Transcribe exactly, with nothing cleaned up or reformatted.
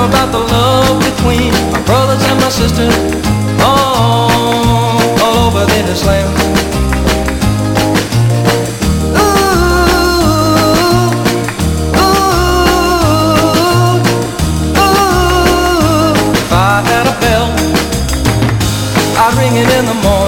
about the love between my brothers and my sisters all, all over this land. Ooh, ooh, ooh. If I had a bell, I'd ring it in the morning.